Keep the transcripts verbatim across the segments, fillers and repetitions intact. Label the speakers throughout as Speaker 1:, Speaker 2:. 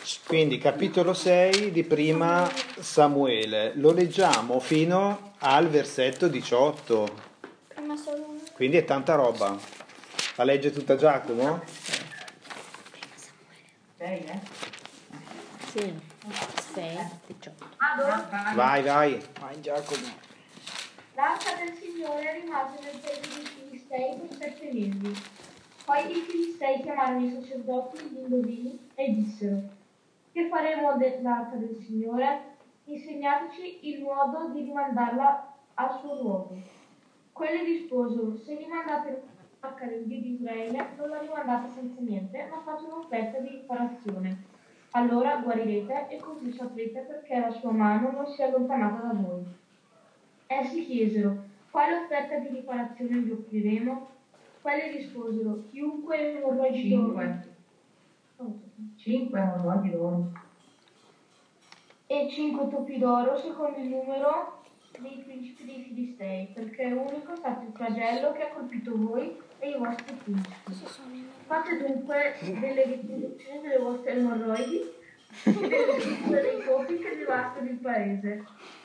Speaker 1: Quindi capitolo sei di prima Samuele, lo leggiamo fino al versetto diciotto, quindi è tanta roba. La legge tutta Giacomo?
Speaker 2: sei, eh?
Speaker 3: Sì, sei, diciotto.
Speaker 1: Vai, vai.
Speaker 4: Vai Giacomo.
Speaker 5: L'arca del Signore rimase nel paese dei Filistei per sette mesi. Poi i Filistei chiamarono i sacerdoti e gli indovini e dissero: che faremo dell'arca del Signore? Insegnateci il modo di rimandarla al suo luogo. Quelli risposero: se rimandate l'arca del Dio di Israele, non la rimandate senza niente, ma fate un'offerta di riparazione. Allora guarirete e così saprete perché la sua mano non si è allontanata da voi. Essi chiesero: quale offerta di riparazione vi offriremo? Quelli risposero: chiunque vorrà di
Speaker 2: Cinque. Cinque morroi di d'oro.
Speaker 5: e cinque topi d'oro secondo il numero dei principi dei Filistei, perché unico è stato il flagello che ha colpito voi e i vostri principi. Fate dunque delle riproduzioni delle vostre emorroidi e delle figure dei topi che devastano il paese.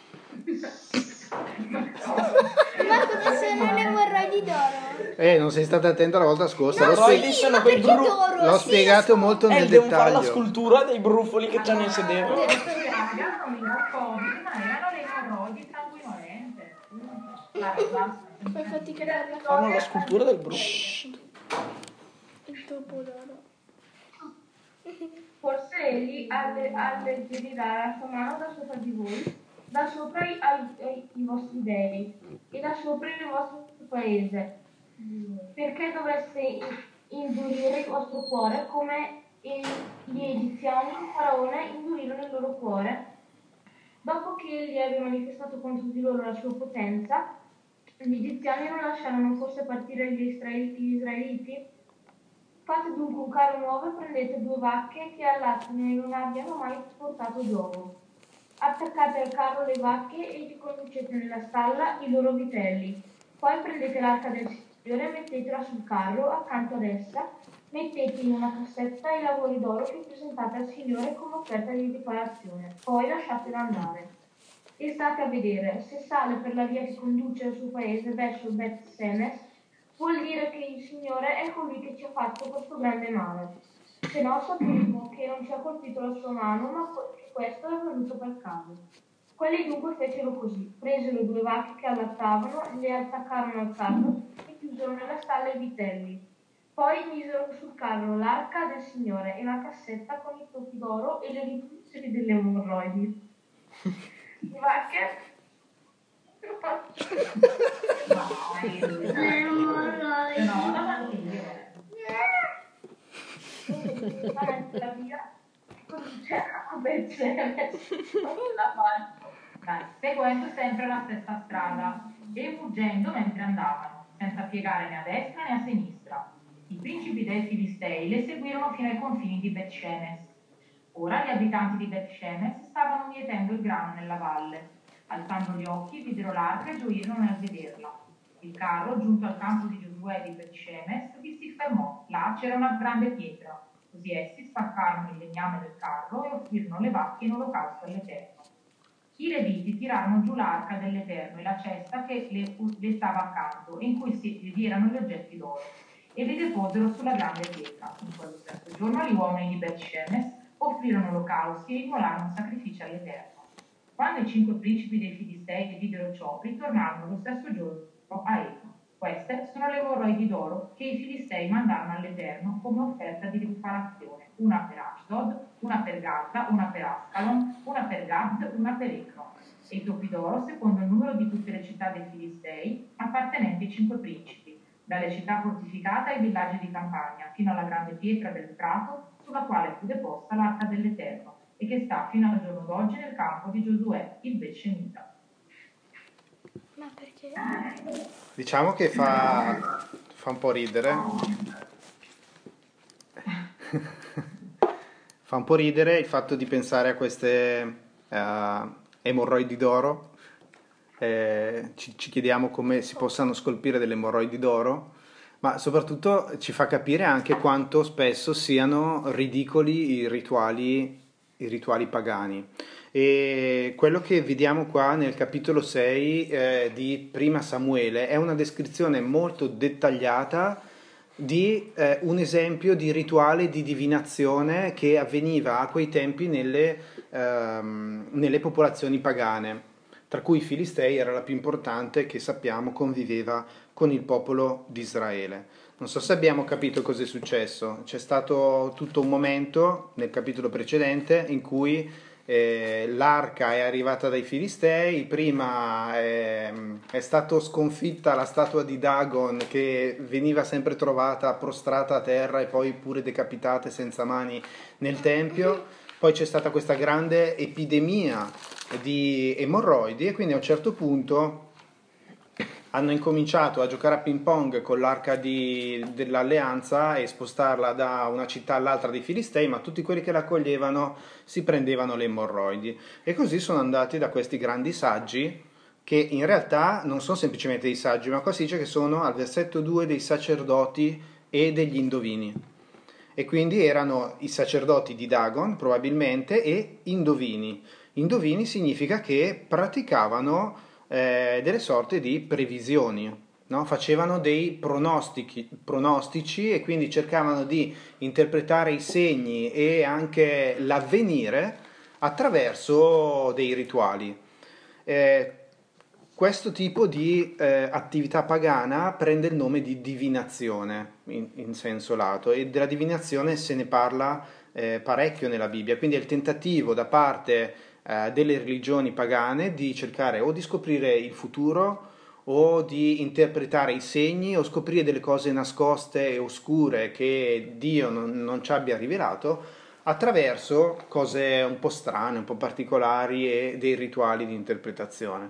Speaker 6: Ma cosa sono le emorroidi d'oro?
Speaker 1: Eh, non sei stata attenta la volta scorsa.
Speaker 4: No,
Speaker 1: L'ho, spie-
Speaker 4: sì, sono quei
Speaker 6: perché
Speaker 4: bru-
Speaker 6: d'oro?
Speaker 1: l'ho
Speaker 6: Sì,
Speaker 1: spiegato
Speaker 6: sono-
Speaker 1: molto nel
Speaker 4: Eh, devo fare la
Speaker 1: dettaglio.
Speaker 4: scultura dei brufoli che c'hanno in sedere.
Speaker 2: Allora, ragazzi, il Covid, ma erano le emorroidi sanguinolente. La roba.
Speaker 6: Fai fatica a farla.
Speaker 4: Fanno la scultura del brufolo.
Speaker 6: Il topo d'oro.
Speaker 5: Forse egli alle- alleggerirà la sua mano da sopra di voi, da sopra i, ai- ai- i vostri dei e da sopra il vostro paese, perché dovreste indurire il vostro cuore come i- gli egiziani e il faraone indurirono il loro cuore. Dopo che egli aveva manifestato contro di loro la sua potenza, gli egiziani non lasciarono forse partire gli, israel- gli israeliti. Fate dunque un carro nuovo e prendete due vacche che allattano e non abbiano mai portato d'uovo. Attaccate al carro le vacche e riconducete nella stalla i loro vitelli. Poi prendete l'arca del Signore e mettetela sul carro accanto ad essa. Mettete in una cassetta i lavori d'oro che presentate al Signore come offerta di riparazione. Poi lasciatela andare. E state a vedere, se sale per la via che conduce al suo paese verso Bet Semes, vuol dire che il Signore è colui che ci ha fatto questo grande male. Se no sapremo che non ci ha colpito la sua mano, ma che questo è venuto per caso. Quelli dunque fecero così: presero due vacche che allattavano, le attaccarono al carro e chiusero nella stalla i vitelli. Poi misero sul carro l'arca del Signore e la cassetta con i topi d'oro e le riproduzioni delle emorroidi. Le vacche
Speaker 6: Le emorroidi.
Speaker 2: No, no, no,
Speaker 5: la via conduce a Bet Semes. Non la faccio.
Speaker 2: dai, seguendo sempre la stessa strada e fuggendo mentre andavano, senza piegare né a destra né a sinistra. I principi dei Filistei le seguirono fino ai confini di Bet Shemesh. Ora gli abitanti di Bet Shemesh stavano mietendo il grano nella valle. Alzando gli occhi videro l'arca e gioirono nel vederla. Il carro, giunto al campo di Giosuè di Bet Shemesh, vi si fermò. Là c'era una grande pietra. Così essi spaccarono il legname del carro e offrirono le vacche in olocausto all'Eterno. I Leviti tirarono giù l'arca dell'Eterno e la cesta che le, le stava accanto, e in cui si, vi erano gli oggetti d'oro, e li deposero sulla grande pietra. In quello stesso giorno gli uomini di Bet Shemesh offrirono olocausti e immolarono sacrifici all'Eterno. Quando i cinque principi dei Filistei videro ciò, ritornarono lo stesso giorno a Eco. Queste sono le emorroidi d'oro che i Filistei mandarono all'Eterno come offerta di riparazione: una per Ashdod, una per Gaza, una per Ascalon, una per Gad, una per Ecro. E i topi d'oro secondo il numero di tutte le città dei Filistei appartenenti ai cinque principi, dalle città fortificate ai villaggi di campagna, fino alla grande pietra del prato sulla quale fu deposta l'arca dell'Eterno, e che sta fino al giorno d'oggi nel campo di Giosuè, il Bescemita.
Speaker 6: Ma perché?
Speaker 1: Diciamo che fa, fa un po' ridere. Fa un po' ridere il fatto di pensare a queste uh, emorroidi d'oro. Eh, ci, ci chiediamo come si possano scolpire delle emorroidi d'oro, ma soprattutto ci fa capire anche quanto spesso siano ridicoli i rituali i rituali pagani. E quello che vediamo qua nel capitolo sei eh, di Prima Samuele è una descrizione molto dettagliata di eh, un esempio di rituale di divinazione che avveniva a quei tempi nelle, ehm, nelle popolazioni pagane, tra cui i Filistei era la più importante, che sappiamo conviveva con il popolo di Israele. Non so se abbiamo capito cosa è successo. C'è stato tutto un momento nel capitolo precedente in cui eh, l'arca è arrivata dai Filistei, prima è, è stata sconfitta la statua di Dagon che veniva sempre trovata prostrata a terra e poi pure decapitate senza mani nel tempio, poi c'è stata questa grande epidemia di emorroidi e quindi a un certo punto hanno incominciato a giocare a ping pong con l'arca di, dell'alleanza e spostarla da una città all'altra dei Filistei, ma tutti quelli che la accoglievano si prendevano le emorroidi. E così sono andati da questi grandi saggi, che in realtà non sono semplicemente dei saggi, ma qua si dice che sono al versetto due dei sacerdoti e degli indovini. E quindi erano i sacerdoti di Dagon, probabilmente, e indovini. Indovini significa che praticavano Eh, delle sorte di previsioni, no? Facevano dei pronostici, pronostici e quindi cercavano di interpretare i segni e anche l'avvenire attraverso dei rituali. Eh, questo tipo di eh, attività pagana prende il nome di divinazione in, in senso lato, e della divinazione se ne parla eh, parecchio nella Bibbia, quindi è il tentativo da parte delle religioni pagane di cercare o di scoprire il futuro o di interpretare i segni o scoprire delle cose nascoste e oscure che Dio non, non ci abbia rivelato attraverso cose un po' strane, un po' particolari e dei rituali di interpretazione.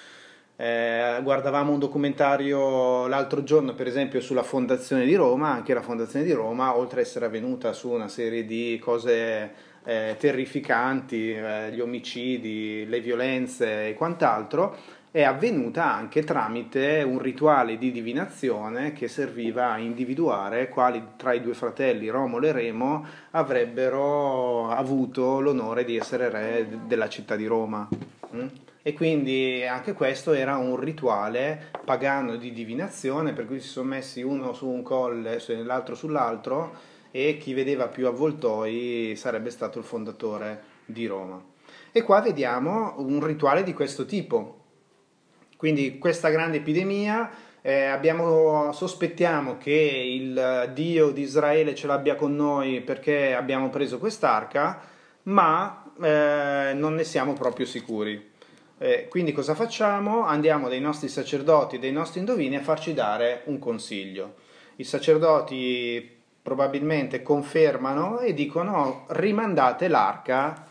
Speaker 1: Eh, guardavamo un documentario l'altro giorno, per esempio, sulla fondazione di Roma. Anche la fondazione di Roma, oltre ad essere avvenuta su una serie di cose eh, terrificanti, eh, gli omicidi, le violenze e quant'altro, è avvenuta anche tramite un rituale di divinazione che serviva a individuare quali tra i due fratelli, Romolo e Remo, avrebbero avuto l'onore di essere re della città di Roma. Mm? E quindi anche questo era un rituale pagano di divinazione, per cui si sono messi uno su un colle e l'altro sull'altro, e chi vedeva più avvoltoi sarebbe stato il fondatore di Roma. E qua vediamo un rituale di questo tipo. Quindi questa grande epidemia, eh, abbiamo, sospettiamo che il Dio di Israele ce l'abbia con noi perché abbiamo preso quest'arca, ma eh, non ne siamo proprio sicuri. Eh, quindi cosa facciamo? Andiamo dai nostri sacerdoti, dai nostri indovini a farci dare un consiglio. I sacerdoti probabilmente confermano e dicono: rimandate l'arca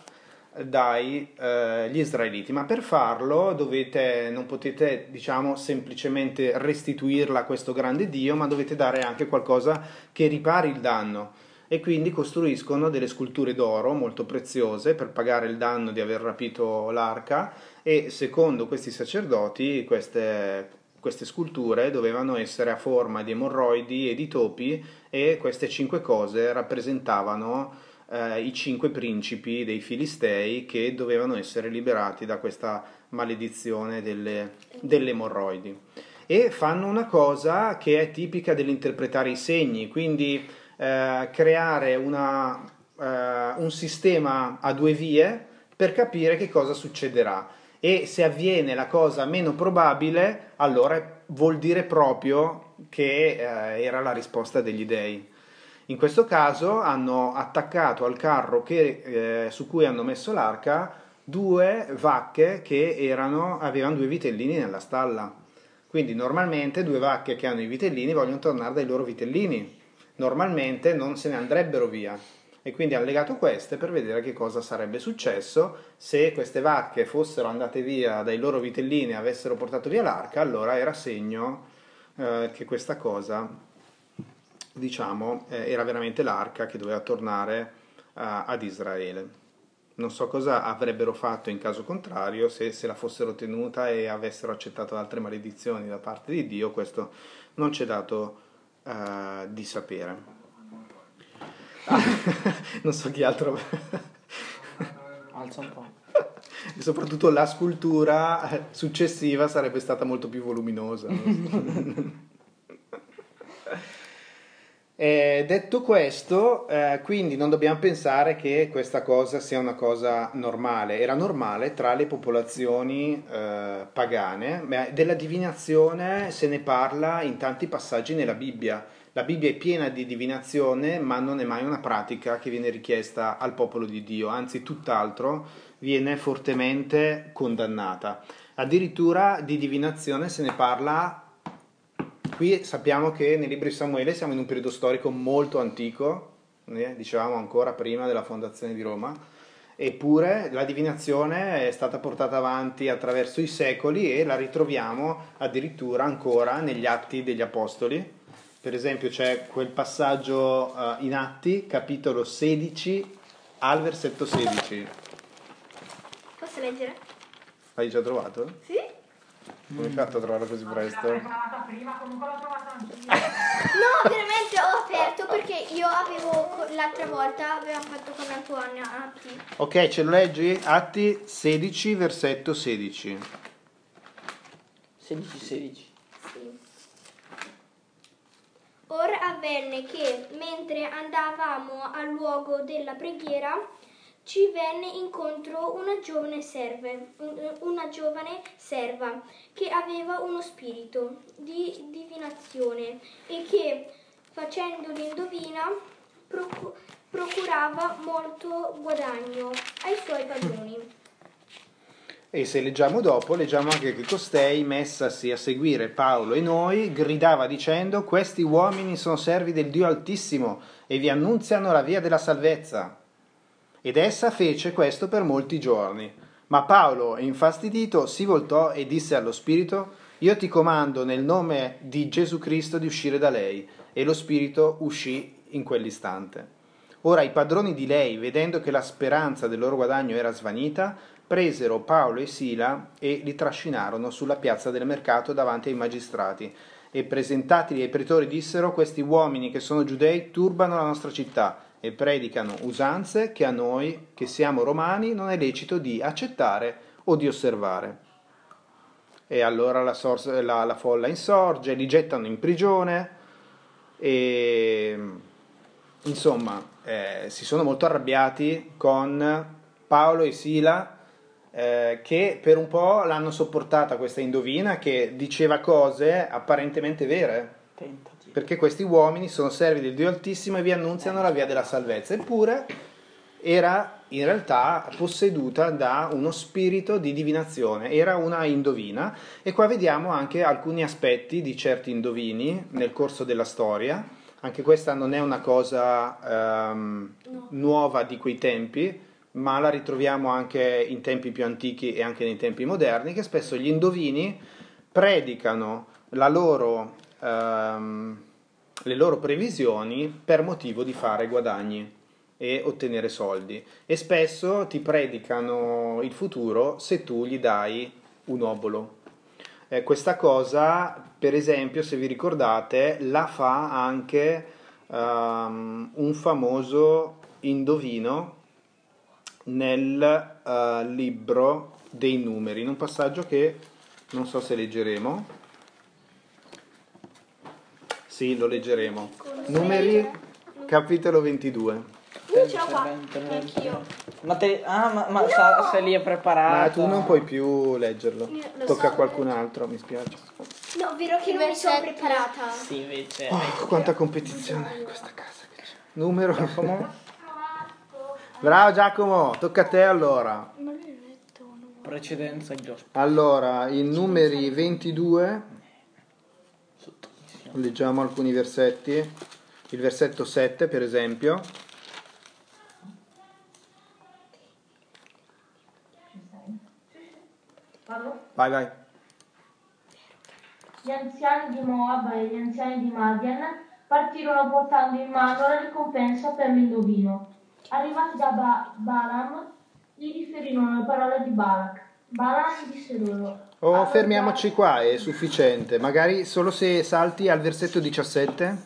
Speaker 1: dai eh, gli israeliti, ma per farlo dovete, non potete, diciamo, semplicemente restituirla a questo grande Dio, ma dovete dare anche qualcosa che ripari il danno. E quindi costruiscono delle sculture d'oro molto preziose per pagare il danno di aver rapito l'arca, e secondo questi sacerdoti queste, queste sculture dovevano essere a forma di emorroidi e di topi, e queste cinque cose rappresentavano eh, i cinque principi dei Filistei che dovevano essere liberati da questa maledizione delle, delle emorroidi. E fanno una cosa che è tipica dell'interpretare i segni, quindi eh, creare una, eh, un sistema a due vie per capire che cosa succederà, e se avviene la cosa meno probabile, allora vuol dire proprio che eh, era la risposta degli dei. In questo caso hanno attaccato al carro che, eh, su cui hanno messo l'arca due vacche che erano, avevano due vitellini nella stalla. Quindi normalmente due vacche che hanno i vitellini vogliono tornare dai loro vitellini, normalmente non se ne andrebbero via, e quindi hanno legato queste per vedere che cosa sarebbe successo. Se queste vacche fossero andate via dai loro vitellini e avessero portato via l'arca, allora era segno eh, che questa cosa, diciamo, eh, era veramente l'arca che doveva tornare eh, ad Israele. Non so cosa avrebbero fatto in caso contrario, se, se la fossero tenuta e avessero accettato altre maledizioni da parte di Dio. Questo non c'è dato uh, di sapere. Ah, non so chi altro. e soprattutto la scultura successiva sarebbe stata molto più voluminosa. Eh, detto questo, eh, quindi non dobbiamo pensare che questa cosa sia una cosa normale. Era normale tra le popolazioni eh, pagane. Beh, della divinazione se ne parla in tanti passaggi nella Bibbia. La Bibbia è piena di divinazione, ma non è mai una pratica che viene richiesta al popolo di Dio, anzi tutt'altro, viene fortemente condannata. Addirittura di divinazione se ne parla. Qui sappiamo che nel libro di Samuele siamo in un periodo storico molto antico, eh, dicevamo ancora prima della fondazione di Roma, eppure la divinazione è stata portata avanti attraverso i secoli e la ritroviamo addirittura ancora negli Atti degli Apostoli. Per esempio c'è quel passaggio uh, in Atti, capitolo sedici al versetto sedici.
Speaker 6: Posso leggere?
Speaker 1: L'hai già trovato?
Speaker 6: Sì.
Speaker 1: Come hai fatto a trovarlo così presto?
Speaker 2: L'ho trovata prima, comunque l'ho trovata anch'io.
Speaker 6: No, veramente ho aperto perché io avevo l'altra volta avevamo fatto con Antonio Atti.
Speaker 1: Ok, ce lo leggi? Atti sedici, versetto sedici.
Speaker 4: sedici sedici.
Speaker 6: Sì. Ora avvenne che mentre andavamo al luogo della preghiera ci venne incontro una giovane serve, una giovane serva che aveva uno spirito di divinazione e che, facendo l'indovina, procu- procurava molto guadagno ai suoi padroni.
Speaker 1: E se leggiamo dopo, leggiamo anche che costei, messasi a seguire Paolo e noi, gridava dicendo: questi uomini sono servi del Dio Altissimo e vi annunziano la via della salvezza. Ed essa fece questo per molti giorni. Ma Paolo, infastidito, si voltò e disse allo spirito: io ti comando nel nome di Gesù Cristo di uscire da lei. E lo spirito uscì in quell'istante. Ora i padroni di lei, vedendo che la speranza del loro guadagno era svanita, presero Paolo e Sila e li trascinarono sulla piazza del mercato davanti ai magistrati. E presentatili ai pretori dissero: questi uomini che sono giudei turbano la nostra città e predicano usanze che a noi, che siamo romani, non è lecito di accettare o di osservare. E allora la, sor- la, la folla insorge, li gettano in prigione e insomma eh, si sono molto arrabbiati con Paolo e Sila, eh, che per un po' l'hanno sopportata questa indovina che diceva cose apparentemente vere.
Speaker 4: Tentativo.
Speaker 1: Perché questi uomini sono servi del Dio Altissimo e vi annunziano la via della salvezza. Eppure era in realtà posseduta da uno spirito di divinazione, era una indovina. E qua vediamo anche alcuni aspetti di certi indovini nel corso della storia. Anche questa non è una cosa ehm, no. nuova di quei tempi, ma la ritroviamo anche in tempi più antichi e anche nei tempi moderni, che spesso gli indovini predicano la loro... Um, le loro previsioni per motivo di fare guadagni e ottenere soldi, e spesso ti predicano il futuro se tu gli dai un obolo. Eh, questa cosa, per esempio, se vi ricordate, la fa anche um, un famoso indovino nel uh, libro dei Numeri, in un passaggio che non so se leggeremo. Sì, lo leggeremo. Numeri, capitolo ventidue.
Speaker 6: Uh, ce l'ho qua, anch'io.
Speaker 4: Ma te, ah, ma, ma no! sei lì preparato.
Speaker 1: Ma tu non puoi più leggerlo. Tocca
Speaker 6: so.
Speaker 1: a qualcun altro, mi spiace.
Speaker 6: No, vero che non mi sono preparata.
Speaker 4: Sì, invece.
Speaker 1: Oh, quanta competizione in questa casa che c'è. Numero. Giacomo. Bravo Giacomo, tocca a te allora.
Speaker 4: Precedenza Giacomo.
Speaker 1: Allora, in Numeri ventidue leggiamo alcuni versetti. Il versetto sette, per esempio. Vai, vai.
Speaker 5: Gli anziani di Moab e gli anziani di Madian partirono portando in mano la ricompensa per l'indovino. Arrivati da ba- Balaam, gli riferirono le parole di Balak. Balaam disse loro:
Speaker 1: Oh, fermiamoci qua, è sufficiente. Magari solo se salti al versetto diciassette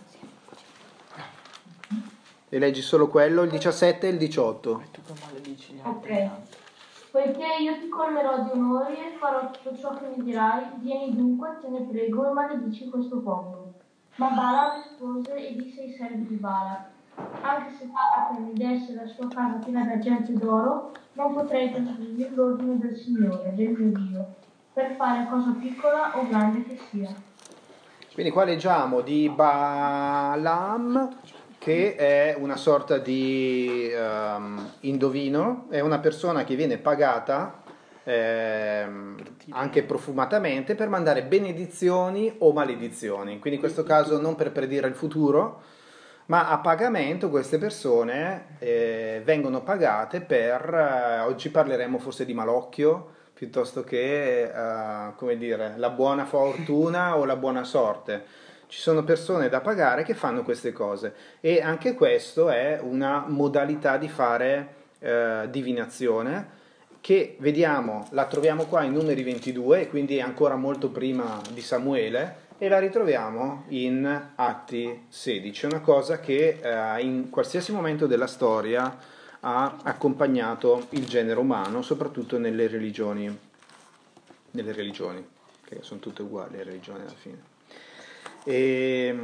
Speaker 1: e leggi solo quello, il diciassette e il diciotto.
Speaker 5: Ok. Poiché io ti colmerò di onori e farò tutto ciò che mi dirai, vieni dunque, te ne prego, e maledici questo popolo. Ma Bala rispose e disse ai servi di Bala: anche se Bala mi desse la sua casa piena d'argento e d'oro, non potrei trasgredire l'ordine del Signore, del mio Dio, per fare cosa piccola o grande che sia.
Speaker 1: Quindi qua leggiamo di Balaam, che è una sorta di um, indovino, è una persona che viene pagata ehm, anche profumatamente per mandare benedizioni o maledizioni. Quindi in questo caso non per predire il futuro, ma a pagamento queste persone eh, vengono pagate per, eh, oggi parleremo forse di malocchio, piuttosto che, uh, come dire, la buona fortuna o la buona sorte. Ci sono persone da pagare che fanno queste cose e anche questo è una modalità di fare uh, divinazione che vediamo, la troviamo qua in Numeri ventidue, quindi ancora molto prima di Samuele, e la ritroviamo in Atti sedici, una cosa che uh, in qualsiasi momento della storia ha accompagnato il genere umano, soprattutto nelle religioni, nelle religioni, che sono tutte uguali le religioni alla fine. E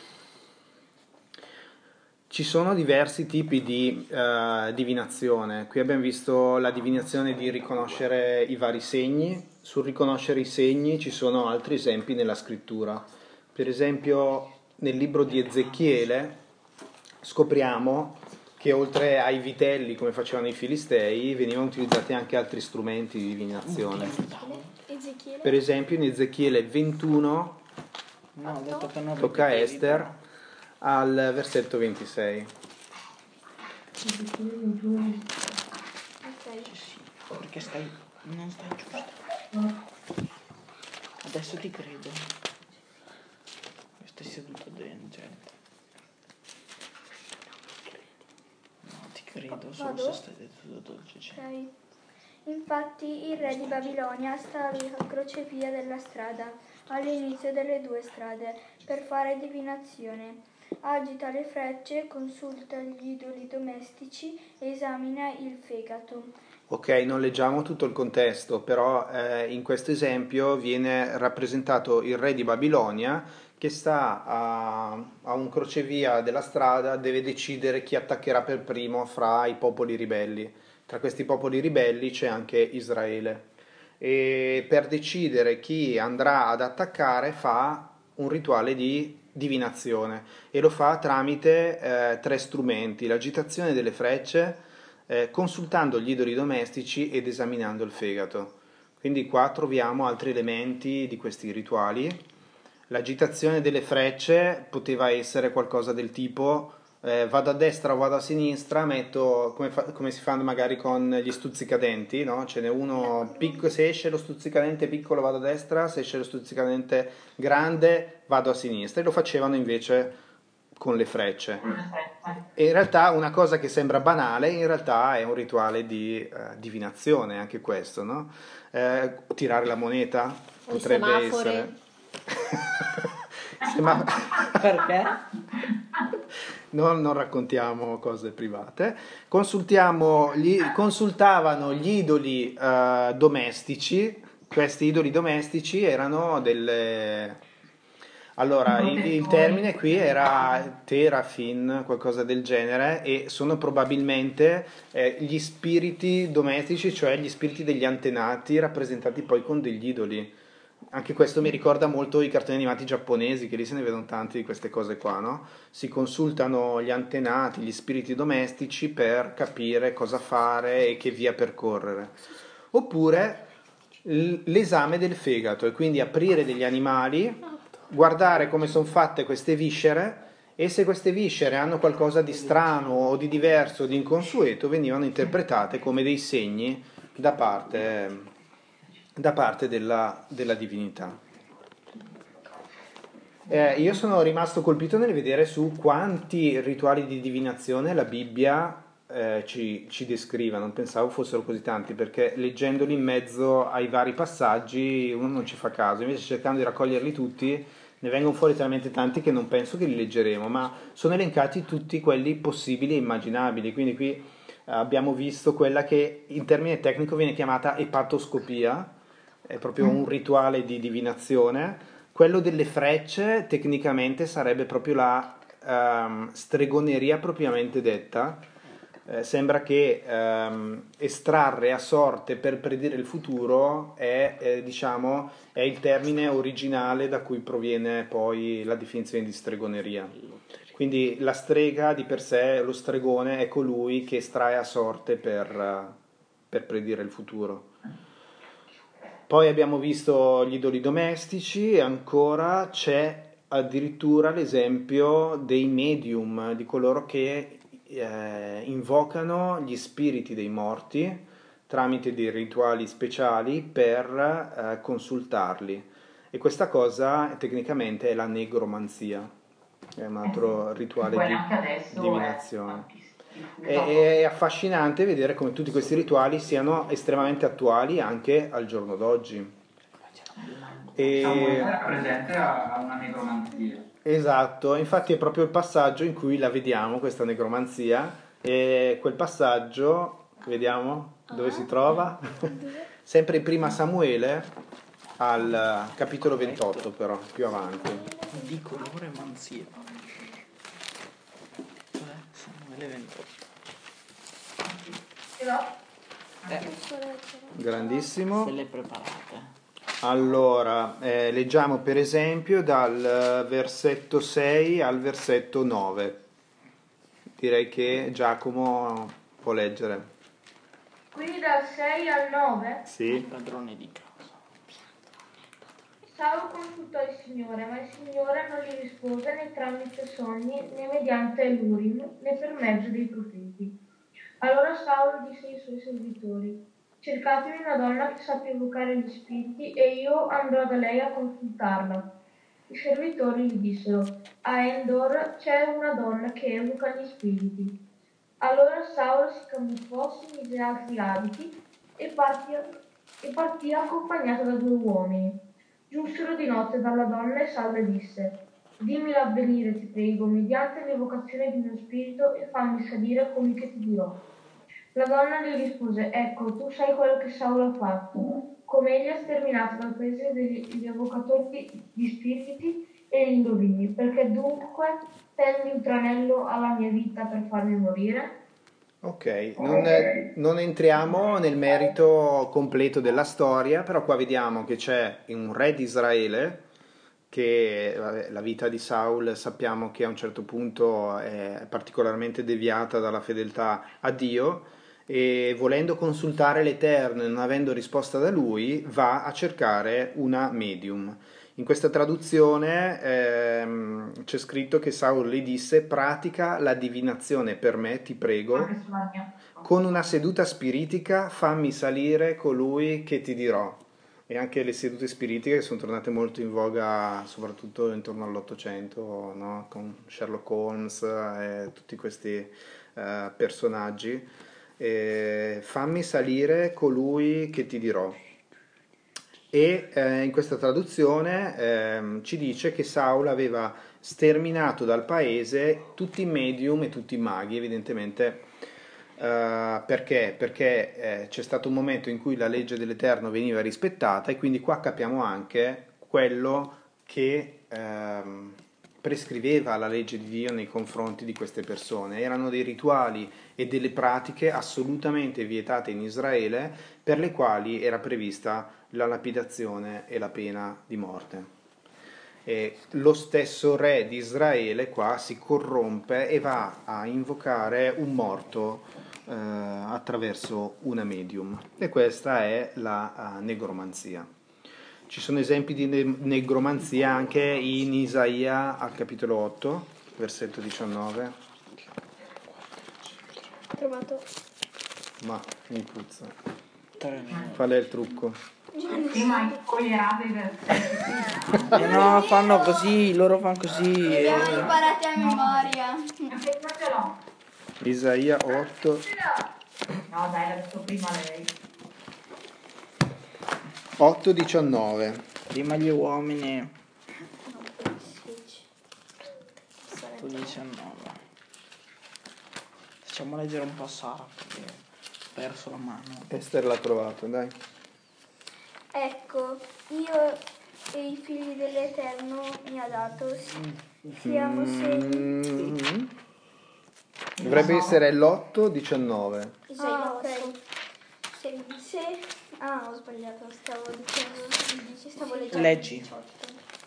Speaker 1: ci sono diversi tipi di uh, divinazione. Qui abbiamo visto la divinazione di riconoscere i vari segni. Sul riconoscere i segni ci sono altri esempi nella scrittura. Per esempio nel libro di Ezechiele scopriamo che oltre ai vitelli, come facevano i filistei, venivano utilizzati anche altri strumenti di divinazione.
Speaker 6: Ezechiele.
Speaker 1: Per esempio in Ezechiele ventuno,
Speaker 4: No, ho detto che non
Speaker 1: tocca a
Speaker 4: ripetivi,
Speaker 1: Ester,
Speaker 4: però.
Speaker 1: al versetto ventisei.
Speaker 6: Ok.
Speaker 4: Sì, perché stai... non stai giusto. Adesso ti credo. Stai seduto dentro, gente. No, ti credo, solo
Speaker 6: Vado?
Speaker 4: se stai seduto dolce. Gente.
Speaker 6: Ok. Infatti il re di Babilonia sta alla crocevia della strada, all'inizio delle due strade, per fare divinazione. Agita le frecce, consulta gli idoli domestici e esamina il fegato.
Speaker 1: Ok, non leggiamo tutto il contesto, però eh, in questo esempio viene rappresentato il re di Babilonia che sta a, a un crocevia della strada, deve decidere chi attaccherà per primo fra i popoli ribelli. Tra questi popoli ribelli c'è anche Israele. E per decidere chi andrà ad attaccare fa un rituale di divinazione e lo fa tramite eh, tre strumenti: l'agitazione delle frecce, eh, consultando gli idoli domestici ed esaminando il fegato. Quindi qua troviamo altri elementi di questi rituali. L'agitazione delle frecce poteva essere qualcosa del tipo eh, vado a destra o vado a sinistra, metto come, fa, come si fa magari con gli stuzzicadenti, no? Ce n'è uno, pic- se esce lo stuzzicadente piccolo vado a destra, se esce lo stuzzicadente grande vado a sinistra, e lo facevano invece con le frecce. E in realtà una cosa che sembra banale, in realtà è un rituale di eh, divinazione, anche questo, no? Eh, tirare la moneta
Speaker 3: O
Speaker 1: potrebbe
Speaker 3: semafori.
Speaker 1: essere. Sema-
Speaker 4: Perché?
Speaker 1: Non, non raccontiamo cose private. Consultiamo gli, consultavano gli idoli eh, domestici. Questi idoli domestici erano delle. Allora, il, il termine qui era terafin, qualcosa del genere, e sono probabilmente eh, gli spiriti domestici, cioè gli spiriti degli antenati, rappresentati poi con degli idoli. Anche questo mi ricorda molto i cartoni animati giapponesi, che lì se ne vedono tanti di queste cose qua, no? Si consultano gli antenati, gli spiriti domestici per capire cosa fare e che via percorrere. Oppure l- l'esame del fegato, e quindi aprire degli animali, guardare come sono fatte queste viscere, e se queste viscere hanno qualcosa di strano o di diverso o di inconsueto, venivano interpretate come dei segni da parte da parte della, della divinità. Eh, io sono rimasto colpito nel vedere su quanti rituali di divinazione la Bibbia eh, ci, ci descriva. Non pensavo fossero così tanti, perché leggendoli in mezzo ai vari passaggi uno non ci fa caso, invece cercando di raccoglierli tutti ne vengono fuori talmente tanti che non penso che li leggeremo, ma sono elencati tutti quelli possibili e immaginabili. Quindi qui Uh, abbiamo visto quella che in termine tecnico viene chiamata epatoscopia, è proprio un rituale di divinazione. Quello delle frecce tecnicamente sarebbe proprio la um, stregoneria propriamente detta. Eh, sembra che um, estrarre a sorte per predire il futuro è, eh, diciamo, è il termine originale da cui proviene poi la definizione di stregoneria. Quindi la strega di per sé, lo stregone, è colui che estrae a sorte per, per predire il futuro. Poi abbiamo visto gli idoli domestici e ancora c'è addirittura l'esempio dei medium, di coloro che eh, invocano gli spiriti dei morti tramite dei rituali speciali per eh, consultarli. E questa cosa tecnicamente è la negromanzia, è un altro rituale di divinazione. È, è affascinante vedere come tutti questi rituali siano estremamente attuali anche al giorno d'oggi. E...
Speaker 7: era presente a una negromanzia.
Speaker 1: Esatto, infatti è proprio il passaggio in cui la vediamo, questa negromanzia, e quel passaggio, vediamo dove si trova, sempre in prima Samuele, al capitolo ventotto però, più avanti.
Speaker 4: Di colore manzia. Samuele ventotto.
Speaker 7: Eh.
Speaker 1: Grandissimo.
Speaker 4: Se le preparate.
Speaker 1: Allora, eh, leggiamo per esempio dal versetto sei al versetto nove. Direi che Giacomo può leggere.
Speaker 5: Quindi dal sei al nove?
Speaker 1: Sì.
Speaker 4: Padrone di casa.
Speaker 5: Saulo consultò il Signore, ma il Signore non gli rispose né tramite sogni, né mediante l'Urim, né per mezzo dei profeti. Allora Saulo disse ai suoi servitori: cercatemi una donna che sappia evocare gli spiriti e io andrò da lei a consultarla. I servitori gli dissero: a Endor c'è una donna che evoca gli spiriti. Allora Saulo si camuffò, si mise altri abiti e partì, e partì accompagnato da due uomini. Giunsero di notte dalla donna e Saulo disse: dimmi l'avvenire, ti prego, mediante l'evocazione di uno spirito e fammi salire colui che ti dirò. La donna gli rispose: ecco, tu sai quello che Saulo ha fatto, come egli ha sterminato dal paese degli evocatori di spiriti e gli indovini, perché dunque tendi un tranello alla mia vita per farmi morire?
Speaker 1: Ok, non, non entriamo nel merito completo della storia, però qua vediamo che c'è un re di Israele, che vabbè, la vita di Saul sappiamo che a un certo punto è particolarmente deviata dalla fedeltà a Dio, e volendo consultare l'Eterno e non avendo risposta da lui, va a cercare una medium. In questa traduzione ehm, c'è scritto che Saul le disse: pratica la divinazione per me, ti prego, con una seduta spiritica fammi salire colui che ti dirò. E anche le sedute spiritiche sono tornate molto in voga soprattutto intorno all'Ottocento, no? Con Sherlock Holmes e tutti questi uh, personaggi. E fammi salire colui che ti dirò. E eh, in questa traduzione eh, ci dice che Saul aveva sterminato dal paese tutti i medium e tutti i maghi, evidentemente. Uh, perché? Perché eh, c'è stato un momento in cui la legge dell'Eterno veniva rispettata, e quindi qua capiamo anche quello che ehm, prescriveva la legge di Dio nei confronti di queste persone. Erano dei rituali e delle pratiche assolutamente vietate in Israele, per le quali era prevista la lapidazione e la pena di morte. E lo stesso re di Israele qua si corrompe e va a invocare un morto eh, attraverso una medium, e questa è la uh, negromanzia. Ci sono esempi di ne- negromanzia anche in Isaia al capitolo otto, versetto diciannove.
Speaker 6: Trovato.
Speaker 1: Ma mi puzza.
Speaker 4: Tre.
Speaker 1: Qual è il trucco?
Speaker 2: Prima incoglierate i versetti.
Speaker 4: Eh no, fanno così, loro fanno così.
Speaker 6: Li
Speaker 4: E...
Speaker 6: abbiamo imparati a memoria.
Speaker 2: Anche non ce l'ho.
Speaker 1: Isaia otto.
Speaker 2: No, dai, l'ha detto prima lei.
Speaker 1: otto diciannove.
Speaker 4: Prima gli uomini. otto diciannove. Facciamo leggere un po' a Sara perché ho perso la mano.
Speaker 1: Esther l'ha trovato, dai.
Speaker 6: Ecco, io e i figli dell'Eterno mi ha dato, siamo segni.
Speaker 1: Mm. Dovrebbe essere l'otto diciannove.
Speaker 6: Ah, ok. Se, se, ah, ho sbagliato, stavo dicendo, stavo leggendo.
Speaker 4: Leggi.
Speaker 6: diciotto.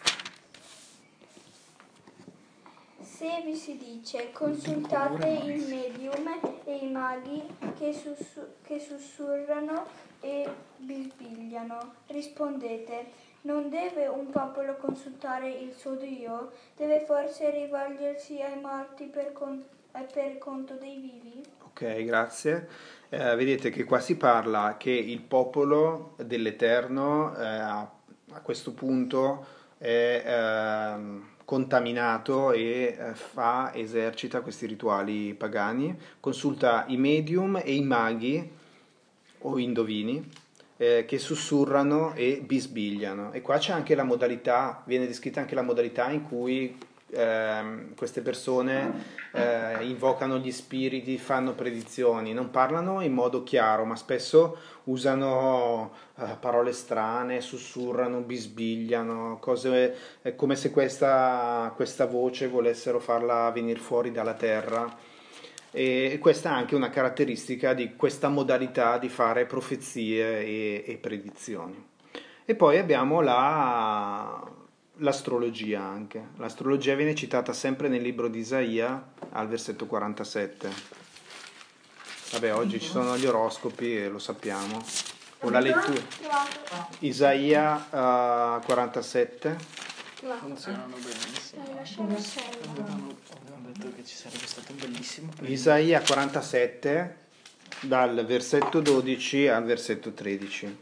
Speaker 6: Se vi si dice consultate il medium e i maghi che, sussu- che sussurrano e bisbigliano, rispondete: non deve un popolo consultare il suo Dio? Deve forse rivolgersi ai morti per, con- per conto dei vivi?
Speaker 1: Ok, grazie. Eh, vedete che qua si parla che il popolo dell'Eterno eh, a questo punto è eh, contaminato e eh, fa, esercita questi rituali pagani, consulta i medium e i maghi o indovini eh, che sussurrano e bisbigliano. E qua c'è anche la modalità, viene descritta anche la modalità in cui eh, queste persone eh, invocano gli spiriti, fanno predizioni, non parlano in modo chiaro, ma spesso usano eh, parole strane, sussurrano, bisbigliano, cose è come se questa, questa voce volessero farla venire fuori dalla terra. E questa è anche una caratteristica di questa modalità di fare profezie e, e predizioni. E poi abbiamo la, l'astrologia anche. L'astrologia viene citata sempre nel libro di Isaia al versetto quarantasette. Vabbè, oggi ci sono gli oroscopi e lo sappiamo. O la lettura. Isaia uh, quarantasette.
Speaker 4: Funzionano benissimo. Avevano, avevano detto che ci sarebbe stato un bellissimo periodo.
Speaker 1: Isaia quarantasette dal versetto dodici al versetto tredici.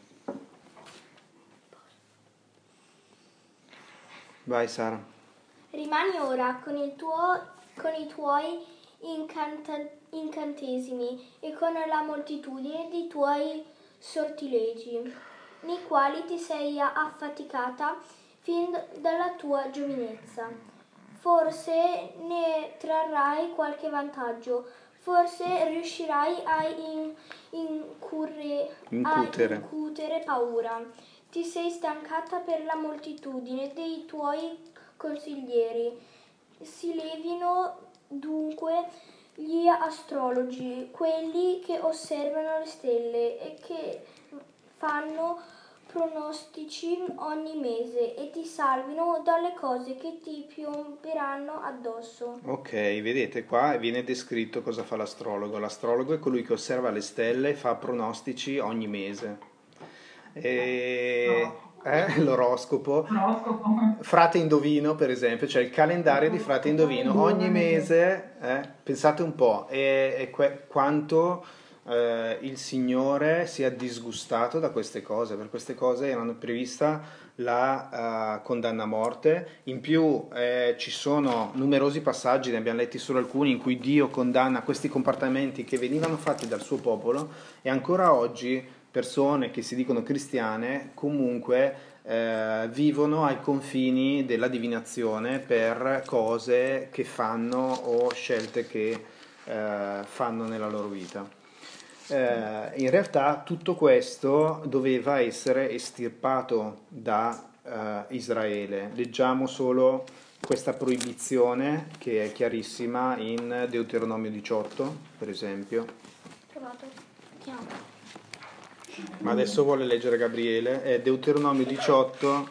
Speaker 1: Vai Sara.
Speaker 6: Rimani ora con, il tuo, con i tuoi incanta- incantesimi e con la moltitudine dei tuoi sortilegi, nei quali ti sei affaticata fin dalla tua giovinezza. Forse ne trarrai qualche vantaggio, forse riuscirai a in, incurre,
Speaker 1: Incutere.
Speaker 6: a incutere paura. Ti sei stancata per la moltitudine dei tuoi consiglieri. Si levino dunque gli astrologi, quelli che osservano le stelle e che fanno pronostici ogni mese, e ti salvino dalle cose che ti piomberanno addosso.
Speaker 1: Ok, vedete qua viene descritto cosa fa l'astrologo. L'astrologo è colui che osserva le stelle e fa pronostici ogni mese. E... Eh, l'oroscopo.
Speaker 2: L'oroscopo.
Speaker 1: Frate Indovino, per esempio, cioè il calendario di Frate Indovino ogni mese, eh, pensate un po', e, e que- quanto eh, il Signore sia disgustato da queste cose. Per queste cose erano prevista la uh, condanna a morte. In più eh, ci sono numerosi passaggi, ne abbiamo letti solo alcuni, in cui Dio condanna questi comportamenti che venivano fatti dal suo popolo, e ancora oggi persone che si dicono cristiane comunque eh, vivono ai confini della divinazione per cose che fanno o scelte che eh, fanno nella loro vita. Eh, in realtà tutto questo doveva essere estirpato da eh, Israele. Leggiamo solo questa proibizione che è chiarissima in Deuteronomio diciotto, per esempio.
Speaker 6: Trovato. Chiamo.
Speaker 1: Ma adesso vuole leggere Gabriele, è Deuteronomio diciotto.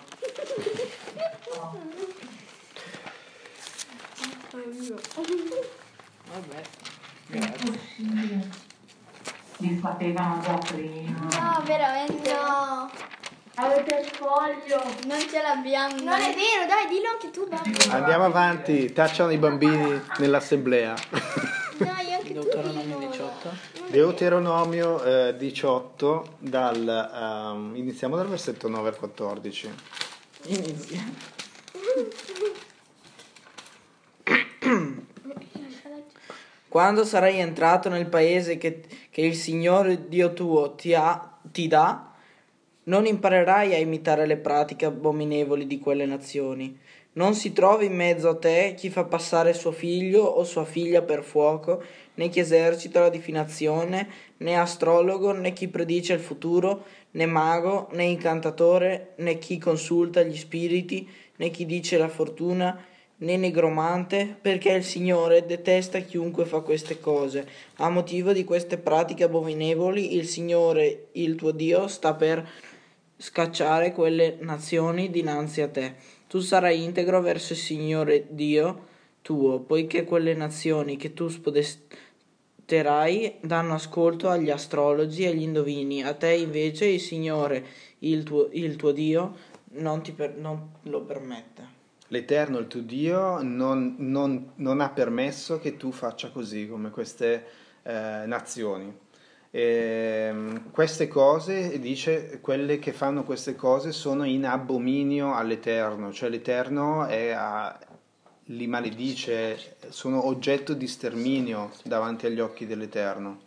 Speaker 4: Vabbè,
Speaker 2: Impossibile. Li sapevano già prima.
Speaker 6: No, veramente no.
Speaker 5: Avete il foglio.
Speaker 6: Non ce l'abbiamo. Non è vero, dai, dillo anche tu, babbo.
Speaker 1: Andiamo avanti, tacciano i bambini nell'assemblea.
Speaker 6: Dai, anche tu
Speaker 4: Deuteronomio
Speaker 6: dillo.
Speaker 4: diciotto.
Speaker 1: Deuteronomio eh, diciotto, dal, um, iniziamo dal versetto nove al quattordici.
Speaker 4: Inizia. Quando sarai entrato nel paese che, che il Signore Dio tuo ti, ha, ti dà, non imparerai a imitare le pratiche abominevoli di quelle nazioni. Non si trovi in mezzo a te chi fa passare suo figlio o sua figlia per fuoco, né chi esercita la divinazione, né astrologo, né chi predice il futuro, né mago, né incantatore, né chi consulta gli spiriti, né chi dice la fortuna, né negromante, perché il Signore detesta chiunque fa queste cose. A motivo di queste pratiche abominevoli, il Signore, il tuo Dio, sta per scacciare quelle nazioni dinanzi a te. Tu sarai integro verso il Signore Dio tuo, poiché quelle nazioni che tu spodesterai danno ascolto agli astrologi e agli indovini. A te invece il Signore, il tuo, il tuo Dio, non, ti per, non lo permette.
Speaker 1: L'Eterno, il tuo Dio, non, non, non ha permesso che tu faccia così come queste eh, nazioni. E, queste cose, dice, quelle che fanno queste cose sono in abominio all'Eterno, cioè l'Eterno è a, li maledice, sono oggetto di sterminio davanti agli occhi dell'Eterno.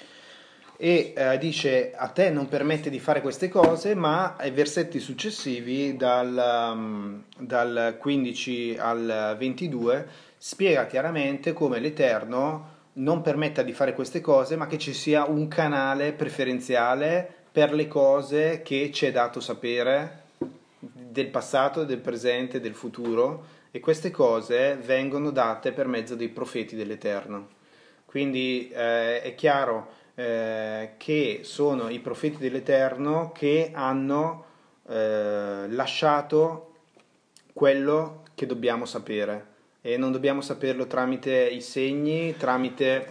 Speaker 1: E eh, dice a te non permette di fare queste cose, ma ai versetti successivi dal, um, dal quindici al ventidue spiega chiaramente come l'Eterno non permetta di fare queste cose, ma che ci sia un canale preferenziale per le cose che ci è dato sapere del passato, del presente, del futuro, e queste cose vengono date per mezzo dei profeti dell'Eterno. Quindi eh, è chiaro Eh, che sono i profeti dell'Eterno che hanno eh, lasciato quello che dobbiamo sapere, e non dobbiamo saperlo tramite i segni, tramite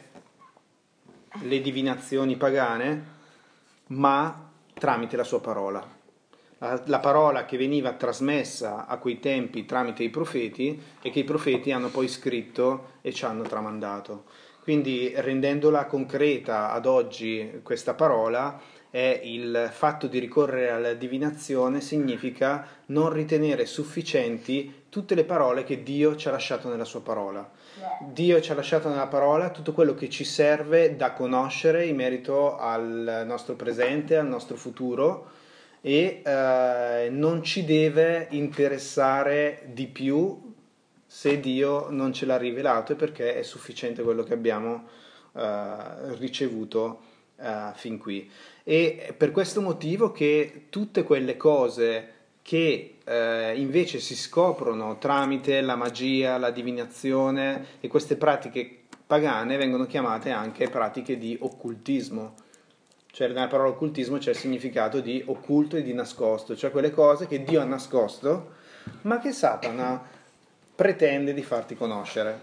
Speaker 1: le divinazioni pagane, ma tramite la sua parola. La, la parola che veniva trasmessa a quei tempi tramite i profeti e che i profeti hanno poi scritto e ci hanno tramandato. Quindi rendendola concreta ad oggi questa parola, è il fatto di ricorrere alla divinazione significa non ritenere sufficienti tutte le parole che Dio ci ha lasciato nella sua parola. Dio ci ha lasciato nella parola tutto quello che ci serve da conoscere in merito al nostro presente, al nostro futuro, e eh, non ci deve interessare di più se Dio non ce l'ha rivelato, è perché è sufficiente quello che abbiamo uh, ricevuto uh, fin qui. E è per questo motivo che tutte quelle cose che uh, invece si scoprono tramite la magia, la divinazione e queste pratiche pagane vengono chiamate anche pratiche di occultismo. Cioè nella parola occultismo c'è il significato di occulto e di nascosto, cioè quelle cose che Dio ha nascosto ma che Satana pretende di farti conoscere.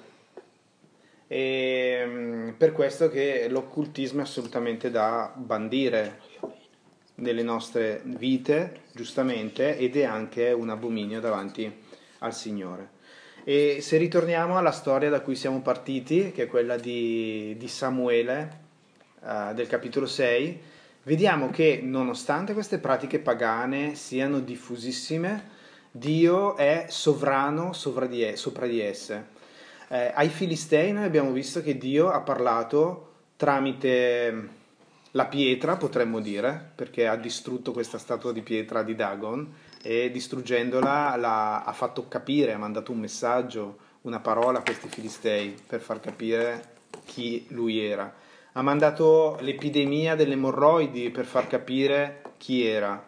Speaker 1: E per questo che l'occultismo è assolutamente da bandire nelle nostre vite, giustamente, ed è anche un abominio davanti al Signore. E se ritorniamo alla storia da cui siamo partiti, che è quella di, di Samuele, uh, del capitolo sei, vediamo che nonostante queste pratiche pagane siano diffusissime, Dio è sovrano sopra di, e, sopra di esse. Eh, ai Filistei noi abbiamo visto che Dio ha parlato tramite la pietra, potremmo dire, perché ha distrutto questa statua di pietra di Dagon, e distruggendola la, ha fatto capire, ha mandato un messaggio, una parola a questi Filistei per far capire chi lui era. Ha mandato l'epidemia delle emorroidi per far capire chi era.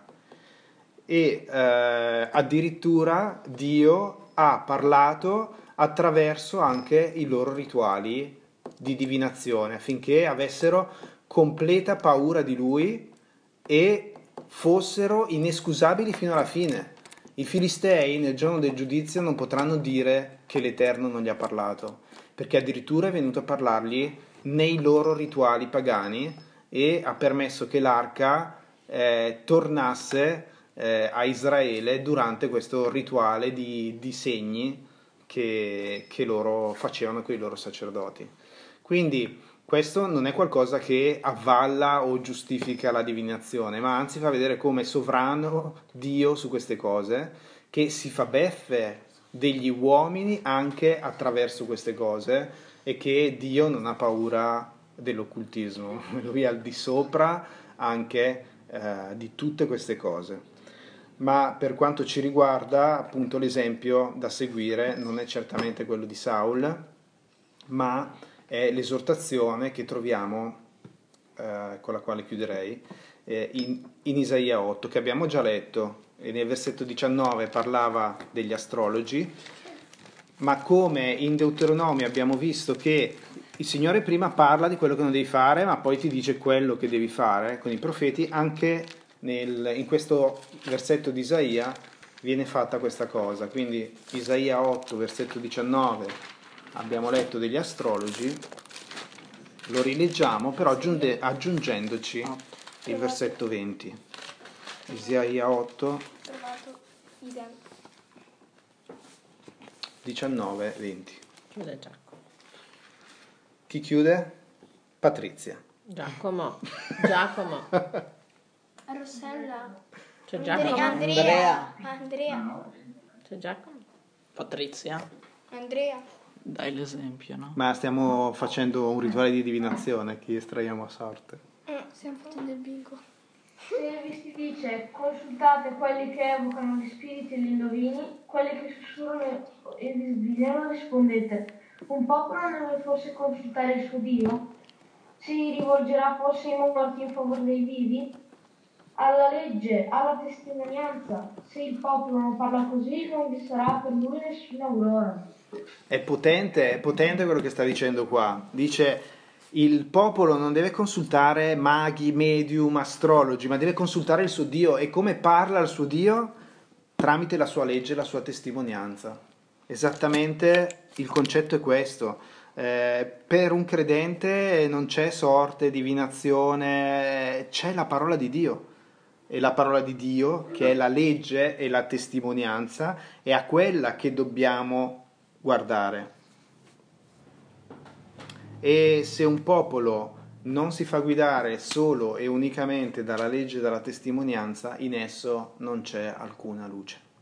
Speaker 1: E eh, addirittura Dio ha parlato attraverso anche i loro rituali di divinazione, affinché avessero completa paura di lui e fossero inescusabili fino alla fine. I Filistei nel giorno del giudizio non potranno dire che l'Eterno non gli ha parlato, perché addirittura è venuto a parlargli nei loro rituali pagani e ha permesso che l'arca eh, tornasse Eh, a Israele durante questo rituale di, di segni che, che loro facevano con i loro sacerdoti. Quindi questo non è qualcosa che avvalla o giustifica la divinazione, ma anzi fa vedere come è sovrano Dio su queste cose, che si fa beffe degli uomini anche attraverso queste cose, e che Dio non ha paura dell'occultismo, lui è al di sopra anche eh, di tutte queste cose. Ma per quanto ci riguarda, appunto, l'esempio da seguire non è certamente quello di Saul, ma è l'esortazione che troviamo, eh, con la quale chiuderei, eh, in, in Isaia otto, che abbiamo già letto, e nel versetto diciannove parlava degli astrologi, ma come in Deuteronomio abbiamo visto che il Signore prima parla di quello che non devi fare, ma poi ti dice quello che devi fare con i profeti, anche nel, in questo versetto di Isaia viene fatta questa cosa. Quindi Isaia otto, versetto diciannove, abbiamo letto degli astrologi, lo rileggiamo però aggiunge, aggiungendoci il versetto venti. Isaia otto, diciannove, venti.
Speaker 3: Chiude Giacomo.
Speaker 1: Chi chiude? Patrizia.
Speaker 3: Giacomo. Giacomo.
Speaker 6: Rossella.
Speaker 3: C'è
Speaker 6: Andrea.
Speaker 3: Giacomo.
Speaker 6: Andrea. Andrea.
Speaker 3: C'è Giacomo.
Speaker 4: Patrizia,
Speaker 6: Andrea.
Speaker 4: dai l'esempio, no?
Speaker 1: Ma stiamo facendo un rituale di divinazione, chi estraiamo a sorte.
Speaker 6: Eh, stiamo facendo il bingo.
Speaker 5: Se vi si dice consultate quelli che evocano gli spiriti e gli indovini, quelli che sussurrano e vi svigliano, rispondete: un popolo non deve forse consultare il suo Dio? Si rivolgerà forse ai morti in favore dei vivi? Alla legge, alla testimonianza. Se il popolo non parla così, non vi sarà per lui nessuna aurora.
Speaker 1: È potente, è potente quello che sta dicendo qua. Dice: il popolo non deve consultare maghi, medium, astrologi, ma deve consultare il suo Dio. E come parla il suo Dio? Tramite la sua legge e la sua testimonianza. Esattamente il concetto è questo. Eh, per un credente non c'è sorte, divinazione, c'è la parola di Dio. E la parola di Dio, che è la legge e la testimonianza, è a quella che dobbiamo guardare. E se un popolo non si fa guidare solo e unicamente dalla legge e dalla testimonianza, in esso non c'è alcuna luce.